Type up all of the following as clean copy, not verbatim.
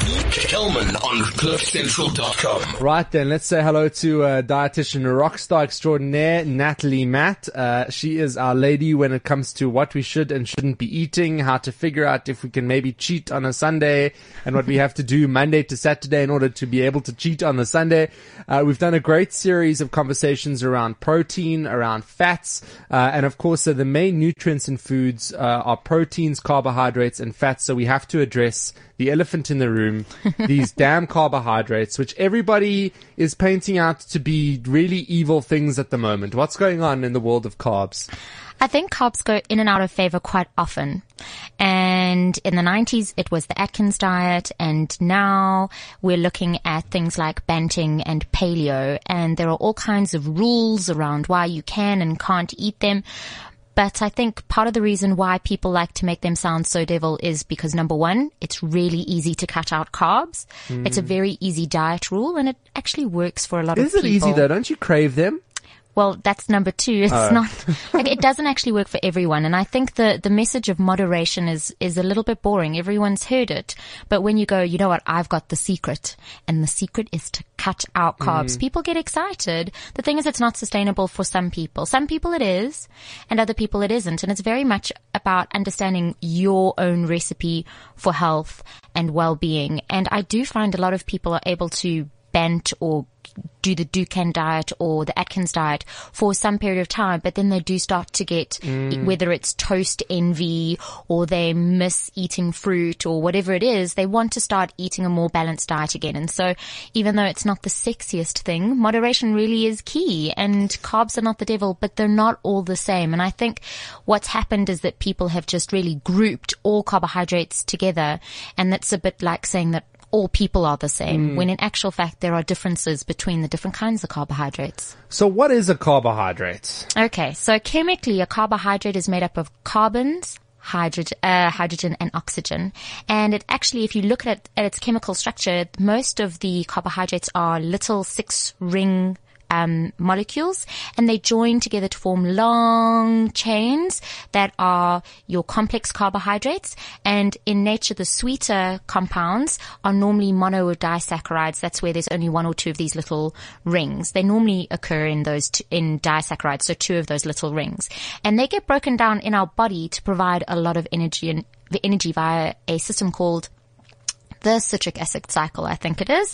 Kelman on CliffCentral.com. Right then, let's say hello to dietitian rockstar extraordinaire Natalie Matt. She is our lady when it comes to what we should and shouldn't be eating, how to figure out if we can maybe cheat on a Sunday, and what we have to do Monday to Saturday in order to be able to cheat on the Sunday. We've done a great series of conversations around protein, around fats, and of course the main nutrients in foods are proteins, carbohydrates, and fats. So we have to address the elephant in the room, these damn carbohydrates, which everybody is painting out to be really evil things at the moment. What's going on in the world of carbs? I think carbs go in and out of favor quite often. And in the 90s, it was the Atkins diet. And now we're looking at things like Banting and paleo. And there are all kinds of rules around why you can and can't eat them. But I think part of the reason why people like to make them sound so devil is because, number one, it's really easy to cut out carbs. It's a very easy diet rule, and it actually works for a lot of people. Is it easy though? Don't you crave them? Well, that's number two. It's not, like, it doesn't actually work for everyone. And I think the message of moderation is a little bit boring. Everyone's heard it. But when you go, you know what, I've got the secret, and the secret is to cut out carbs, people get excited. The thing is, it's not sustainable for some people. Some people it is, and other people it isn't. And it's very much about understanding your own recipe for health and well-being. And I do find a lot of people are able to bend or do the Dukan diet or the Atkins diet for some period of time, but then they do start to get, whether it's toast envy or they miss eating fruit or whatever it is, they want to start eating a more balanced diet again. And so even though it's not the sexiest thing, moderation really is key, and carbs are not the devil, but they're not all the same. And I think what's happened is that people have just really grouped all carbohydrates together, and that's a bit like saying that all people are the same, when in actual fact there are differences between the different kinds of carbohydrates. So what is a carbohydrate? Okay, so chemically a carbohydrate is made up of carbons, hydrogen and oxygen. And it actually, if you look at its chemical structure, most of the carbohydrates are little 6-ring molecules, and they join together to form long chains that are your complex carbohydrates. And in nature, the sweeter compounds are normally mono or disaccharides. That's where there's only one or two of these little rings. They normally occur in in disaccharides, so 2 of those little rings. And they get broken down in our body to provide a lot of energy via a system called the citric acid cycle, I think it is.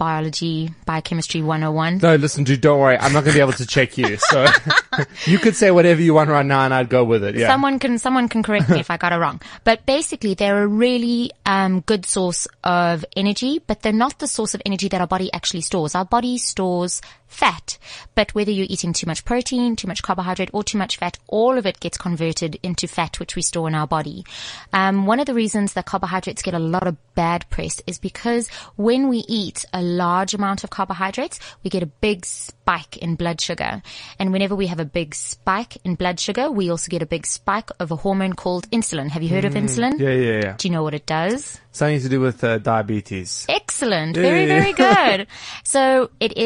Biochemistry 101. No, listen, dude, don't worry. I'm not going to be able to check you. So you could say whatever you want right now and I'd go with it. Yeah. Someone can correct me if I got it wrong. But basically, they're a really good source of energy, but they're not the source of energy that our body actually stores. Our body stores fat, but whether you're eating too much protein, too much carbohydrate, or too much fat, all of it gets converted into fat, which we store in our body. One of the reasons that carbohydrates get a lot of bad press is because when we eat a large amount of carbohydrates, we get a big spike in blood sugar. And whenever we have a big spike in blood sugar, we also get a big spike of a hormone called insulin. Have you heard of insulin? Yeah. Do you know what it does? Something to do with diabetes. Excellent. Very, very good. So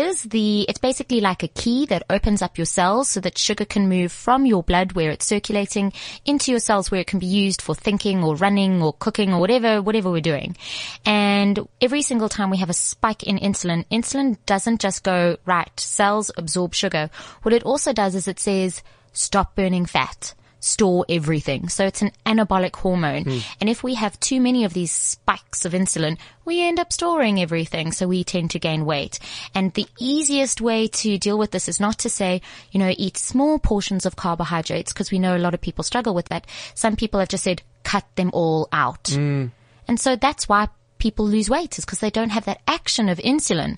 it's basically like a key that opens up your cells so that sugar can move from your blood where it's circulating into your cells where it can be used for thinking or running or cooking or whatever we're doing. And every single time we have a spike in insulin doesn't just go, right, cells absorb sugar. What it also does is it says, stop burning fat. Store everything. So it's an anabolic hormone. And if we have too many of these spikes of insulin, we end up storing everything. So we tend to gain weight. And the easiest way to deal with this is not to say, eat small portions of carbohydrates, because we know a lot of people struggle with that. Some people have just said, cut them all out. And so that's why people lose weight, is because they don't have that action of insulin.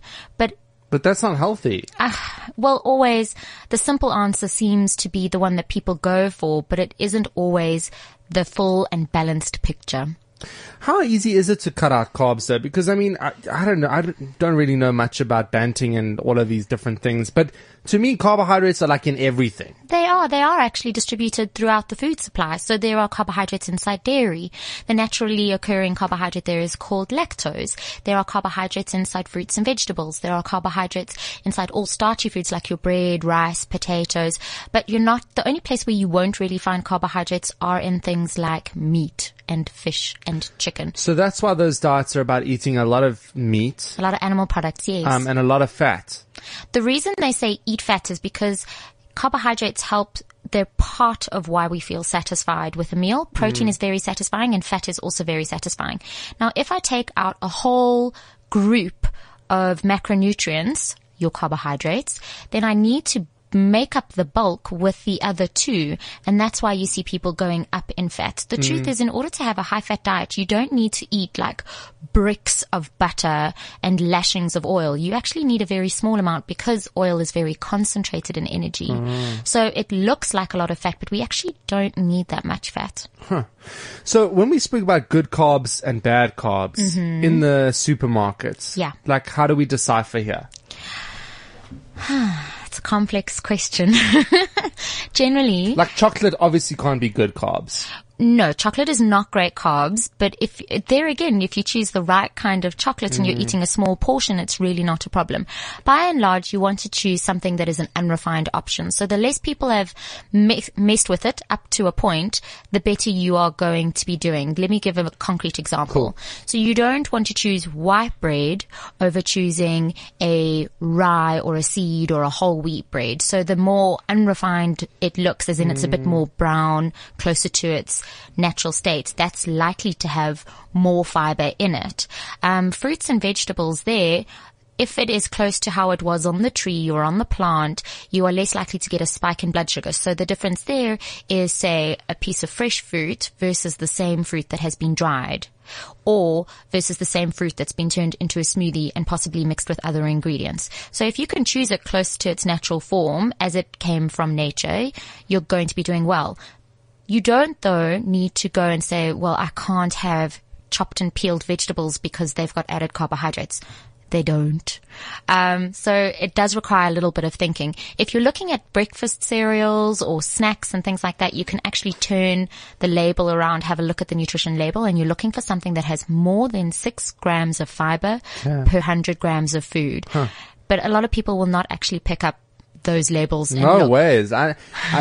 But that's not healthy. Well, always the simple answer seems to be the one that people go for, but it isn't always the full and balanced picture. How easy is it to cut out carbs though? Because I mean, I don't know. I don't really know much about Banting and all of these different things, but to me, carbohydrates are like in everything. They are actually distributed throughout the food supply. So there are carbohydrates inside dairy. The naturally occurring carbohydrate there is called lactose. There are carbohydrates inside fruits and vegetables. There are carbohydrates inside all starchy foods like your bread, rice, potatoes. But the only place where you won't really find carbohydrates are in things like meat and fish and chicken. So that's why those diets are about eating a lot of meat. A lot of animal products, yes. And a lot of fat. The reason they say eat fat is because carbohydrates help. They're part of why we feel satisfied with a meal. Protein is very satisfying and fat is also very satisfying. Now, if I take out a whole group of macronutrients, your carbohydrates, then I need to make up the bulk with the other two. And that's why you see people going up in fat. The truth is, in order to have a high fat diet, you don't need to eat like bricks of butter and lashings of oil. You actually need a very small amount because oil is very concentrated in energy. So it looks like a lot of fat, but we actually don't need that much fat. So when we speak about good carbs and bad carbs in the supermarkets, like how do we decipher here? It's a complex question. Generally, like chocolate obviously can't be good carbs. No, chocolate is not great carbs, but if you choose the right kind of chocolate and you're eating a small portion, it's really not a problem. By and large, you want to choose something that is an unrefined option. So the less people have messed with it up to a point, the better you are going to be doing. Let me give a concrete example. Cool. So you don't want to choose white bread over choosing a rye or a seed or a whole wheat bread. So the more unrefined it looks, as in it's a bit more brown, closer to its natural state, that's likely to have more fiber in it. Fruits and vegetables there, if it is close to how it was on the tree or on the plant, you are less likely to get a spike in blood sugar. So the difference there is, say, a piece of fresh fruit versus the same fruit that has been dried, or versus the same fruit that's been turned into a smoothie and possibly mixed with other ingredients. So if you can choose it close to its natural form as it came from nature, you're going to be doing well. You don't, though, need to go and say, well, I can't have chopped and peeled vegetables because they've got added carbohydrates. They don't. So it does require a little bit of thinking. If you're looking at breakfast cereals or snacks and things like that, you can actually turn the label around, have a look at the nutrition label, and you're looking for something that has more than 6 grams of fiber per 100 grams of food. But a lot of people will not actually pick up those labels. And no ways. I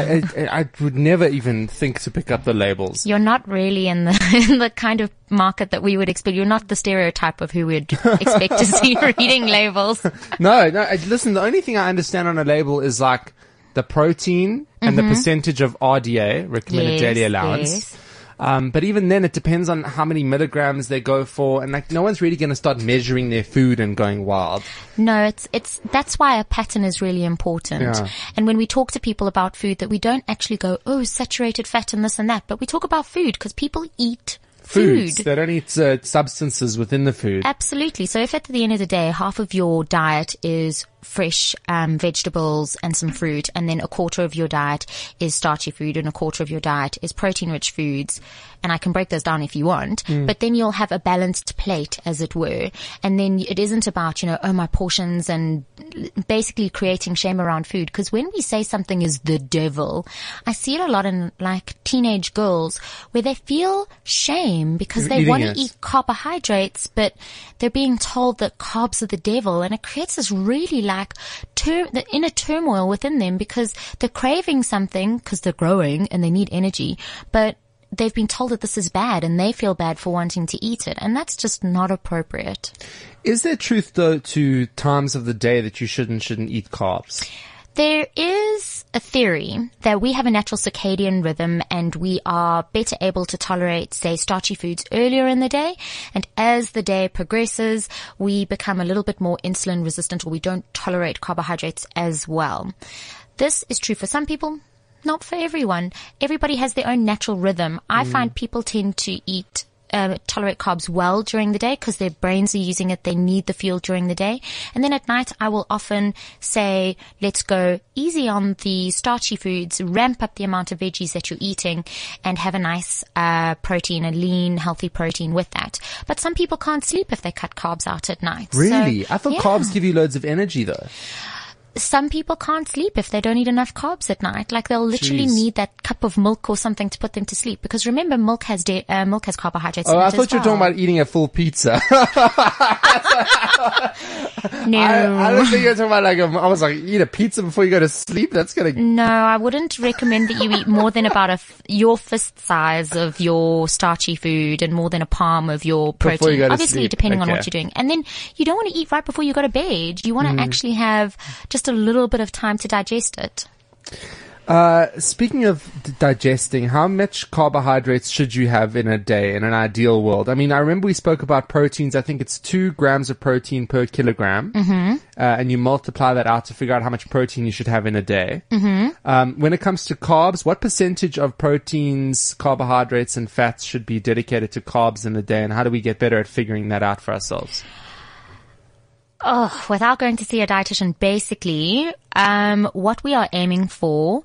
would never even think to pick up the labels. You're not really in the kind of market that we would expect. You're not the stereotype of who we'd expect to see reading labels. No. Listen, the only thing I understand on a label is like the protein and the percentage of RDA, recommended daily allowance. Yes. But even then, it depends on how many milligrams they go for, and like no one's really going to start measuring their food and going wild. No, that's why a pattern is really important. Yeah. And when we talk to people about food, that we don't actually go, oh, saturated fat and this and that, but we talk about food because people eat food. They don't eat substances within the food. Absolutely. So if at the end of the day, half of your diet is fresh vegetables and some fruit, and then a quarter of your diet is starchy food and a quarter of your diet is protein-rich foods, and I can break those down if you want, but then you'll have a balanced plate, as it were. And then it isn't about, my portions and basically creating shame around food. Because when we say something is the devil, I see it a lot in like teenage girls where they feel shame because they want to eat carbohydrates, but they're being told that carbs are the devil, and it creates this really like the inner turmoil within them because they're craving something because they're growing and they need energy, but they've been told that this is bad and they feel bad for wanting to eat it, and that's just not appropriate. Is there truth though to times of the day that you shouldn't eat carbs? There is a theory that we have a natural circadian rhythm and we are better able to tolerate, say, starchy foods earlier in the day. And as the day progresses, we become a little bit more insulin resistant, or we don't tolerate carbohydrates as well. This is true for some people, not for everyone. Everybody has their own natural rhythm. I find people tend to tolerate carbs well during the day because their brains are using it. They need the fuel during the day. And then at night, I will often say, let's go easy on the starchy foods, ramp up the amount of veggies that you're eating, and have a nice protein, a lean, healthy protein with that. But some people can't sleep if they cut carbs out at night. Really? So, I thought carbs give you loads of energy though. Some people can't sleep if they don't eat enough carbs at night. Like they'll literally need that cup of milk or something to put them to sleep. Because remember, milk has carbohydrates in it I thought you were talking about eating a full pizza. No. I don't think you're talking about I was like, eat a pizza before you go to sleep? That's gonna... No, I wouldn't recommend that you eat more than about your fist size of your starchy food and more than a palm of your protein. You go to Obviously, sleep. depending on what you're doing. And then you don't want to eat right before you go to bed. You want to actually have just a little bit of time to digest it. Speaking of digesting, how much carbohydrates should you have in a day in an ideal world? I mean, I remember we spoke about proteins. I think it's 2 grams of protein per kilogram. And you multiply that out to figure out how much protein you should have in a day. When it comes to carbs, what percentage of proteins, carbohydrates, and fats should be dedicated to carbs in a day? And how do we get better at figuring that out for ourselves? Oh, without going to see a dietitian, basically, what we are aiming for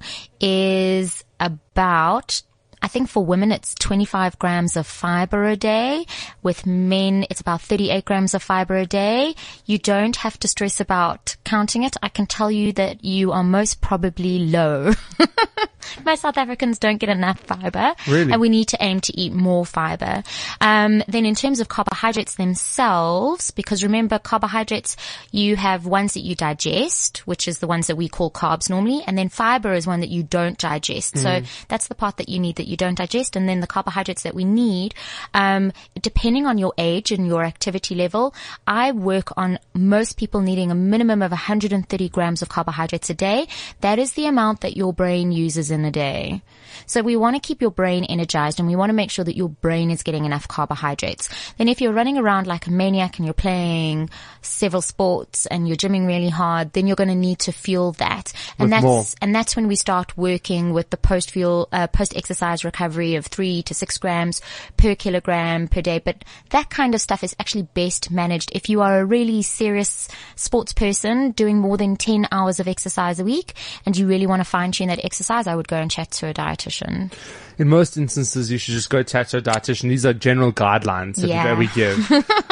is about, I think for women it's 25 grams of fiber a day. With men, it's about 38 grams of fiber a day. You don't have to stress about counting it. I can tell you that you are most probably low. Most South Africans don't get enough fiber. Really? And we need to aim to eat more fiber. Then in terms of carbohydrates themselves, because remember, carbohydrates, you have ones that you digest, which is the ones that we call carbs normally, and then fiber is one that you don't digest. So that's the part that you need that you don't digest. And then the carbohydrates that we need, depending on your age and your activity level, I work on most people needing a minimum of 130 grams of carbohydrates a day. That is the amount that your brain uses in a day. So we want to keep your brain energized and we want to make sure that your brain is getting enough carbohydrates. Then if you're running around like a maniac and you're playing several sports and you're gymming really hard, then you're going to need to fuel that. And that's when we start working with the post-exercise recovery of 3 to 6 grams per kilogram per day. But that kind of stuff is actually best managed if you are a really serious sports person doing more than 10 hours of exercise a week and you really want to fine-tune that exercise. I would go and chat to a dietitian. In most instances, you should just go chat to a dietitian. These are general guidelines that we give.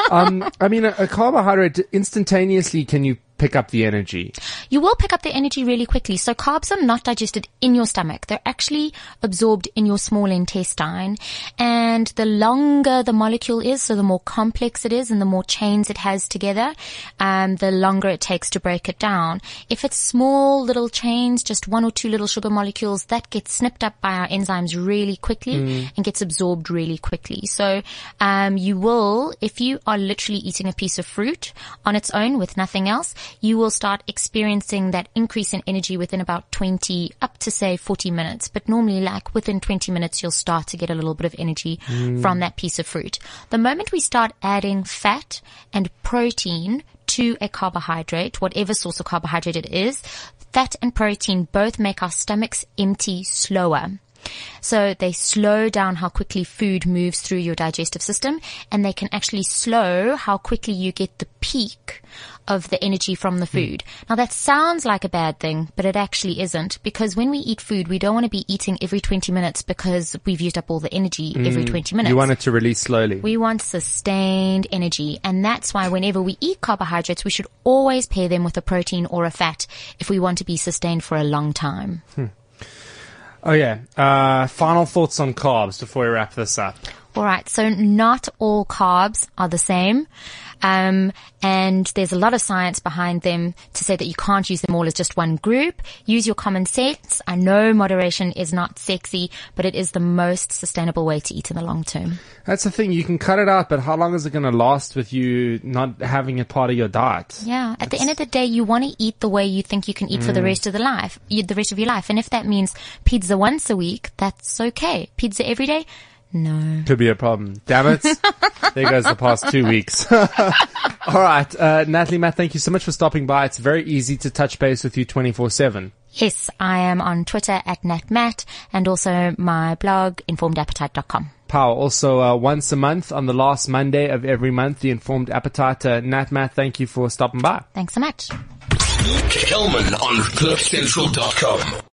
I mean, a carbohydrate instantaneously, can you pick up the energy? You will pick up the energy really quickly. So carbs are not digested in your stomach. They're actually absorbed in your small intestine. And the longer the molecule is, so the more complex it is and the more chains it has together, the longer it takes to break it down. If it's small little chains, just 1 or 2 little sugar molecules, that gets snipped up by our enzymes really quickly and gets absorbed really quickly. So you will, if you are literally eating a piece of fruit on its own with nothing else, you will start experiencing that increase in energy within about 20 up to say 40 minutes. But normally like within 20 minutes, you'll start to get a little bit of energy from that piece of fruit. The moment we start adding fat and protein to a carbohydrate, whatever source of carbohydrate it is, fat and protein both make our stomachs empty slower. So they slow down how quickly food moves through your digestive system, and they can actually slow how quickly you get the peak of the energy from the food. Now that sounds like a bad thing, but it actually isn't, because when we eat food, we don't want to be eating every 20 minutes because we've used up all the energy every 20 minutes. You want it to release slowly. We want sustained energy, and that's why whenever we eat carbohydrates, we should always pair them with a protein or a fat if we want to be sustained for a long time. Oh yeah. Final thoughts on carbs before we wrap this up. All right. So not all carbs are the same. And there's a lot of science behind them to say that you can't use them all as just one group. Use your common sense. I know moderation is not sexy, but it is the most sustainable way to eat in the long term. That's the thing. You can cut it out, but how long is it going to last with you not having it part of your diet? Yeah. At the end of the day, you want to eat the way you think you can eat for the rest of your life. And if that means pizza once a week, that's okay. Pizza every day? No. Could be a problem. Damn it. There goes the past 2 weeks. All right. Natalie, Matt, thank you so much for stopping by. It's very easy to touch base with you 24/7. Yes, I am on Twitter at NatMatt and also my blog, informedappetite.com. Power. Also, once a month on the last Monday of every month, the Informed Appetite. Nat, Matt, thank you for stopping by. Thanks so much. Kelman on CliffCentral.com.